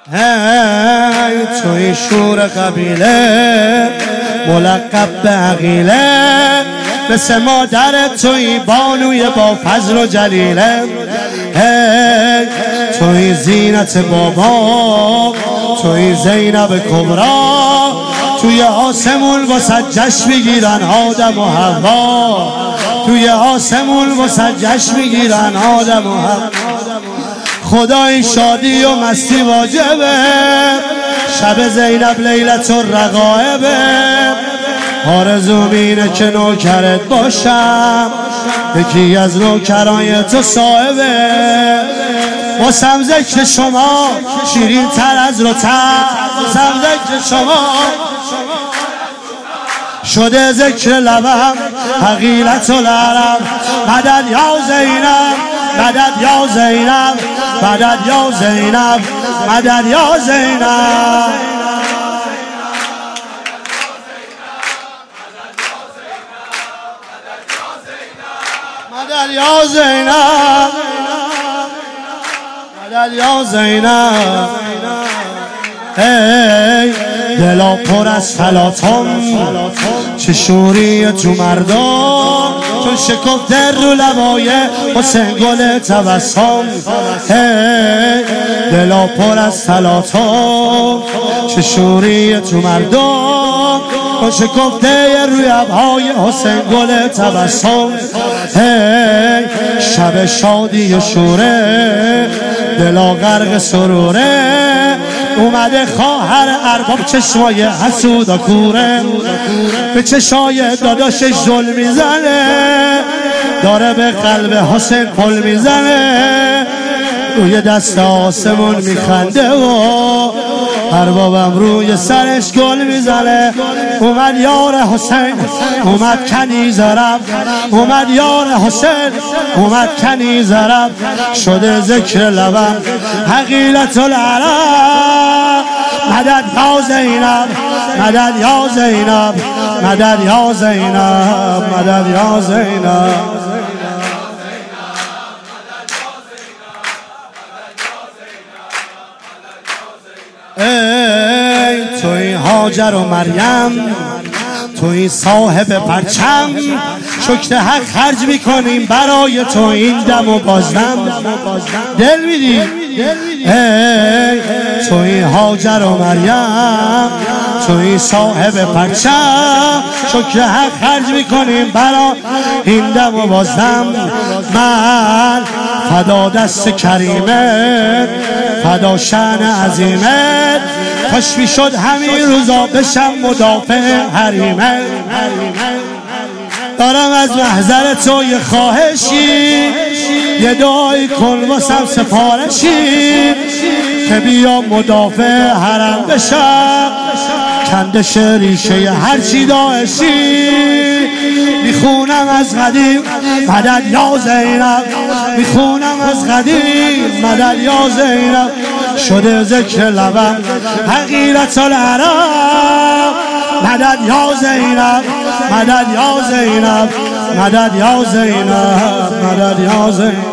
هی توی شور قبیله ملقب به عقیله، مثل مادر توی بانوی با فضل و جلیله. هی توی زینت بابا، توی زینب کبرا، توی آسمون واسه جشن میگیرن آدم و حوا، توی آسمون واسه جشن میگیرن آدم و حوا. خدای شادی و مستی واجبه، شب زینب لیلت الرغائبه. آرزوم اینه که نوکرت باشم، یکی از نوکرای تو صاحبه. واسم ذکر شما شیرین تر از رطب، واسم ذکر شما شده ذکر لبم حقیلت العرب. مدد یا زینب، مدد یا زینب، مدد یا زینب، مدد یا زینب. مدد یا زینب، مدد یا زینب. ای دلا پر از فلاتم، چه شوری تو مردم، چون شکفته رو لبای حسین گل تبسم. ای دلا پر از فلاتم، چه شوری تو مردم، چون شکفته روی لبای حسین گل تبسم. ای شب شادی و شوره، دلا غرق سروره، اومده خواهر ارباب چشمای حسودا کوره، به چشای داداشش ظلم میزنه، داره به قلب حسین پل میزنه، روی دست آسمون میخنده و اربابم روی سرش گل میزنه. اومد یار حسین، اومد کنیز رب، اومد یار حسین، اومد کنیز رب. شده ذکر لبم حقیلت العرب. مدد یا زینب، مدد یا زینب، مدد یا زینب، مدد یا زینب. ای توی هاجر و مریم، توی صاحب پرچم، شکر حق خرج میکنیم برای تو این دم و بازدم. دل میدی؟ ای توی هاجر و مریم، توی صاحب پرچم، شکر حق خرج میکنیم برای این دم و بازدم. من فدا دست کریمت، فدا شأن عظیمت، کاش میشد همین روزا بشم مدافع حریمت. دارم از محضر تو یه خواهشی، یه دعایی کن واسم سفارشی، که بیا مدافع حرم بشم، کندش ریشه هرچی داعشی. میخونم از قدیم مدد یا زینب، میخونم از قدیم مدد یا زینب. شده ذکر لبم حقیلت العرب. مدد یا زینب، مدد یا زینب، مدد یا زینب، مدد یا زینب.